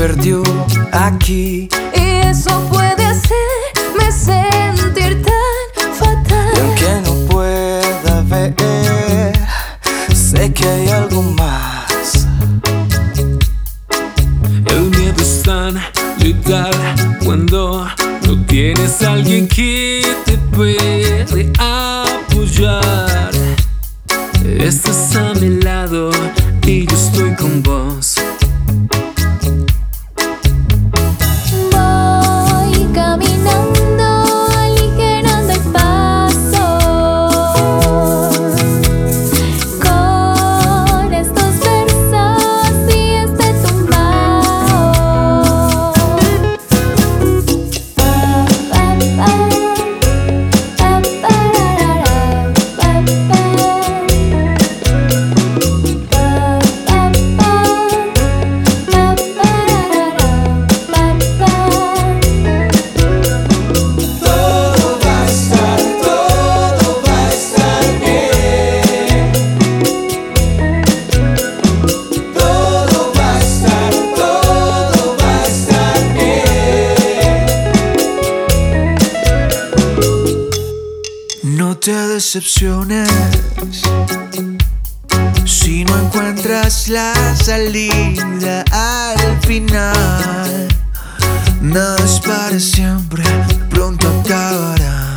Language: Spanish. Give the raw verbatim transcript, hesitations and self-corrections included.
perdió aquí. Y eso puede hacerme sentir tan fatal. Y aunque no pueda ver, sé que hay algo más. El miedo es tan letal cuando no tienes a alguien que te puede apoyar. Estás a mi lado y yo estoy con vos. Voy caminando, aligerando el paso, con estos versos y este tumbao. Pa, pa, pa, pa, pararara, pa, pa. No te decepciones si no encuentras la salida al final. Nada es para siempre, pronto acabará.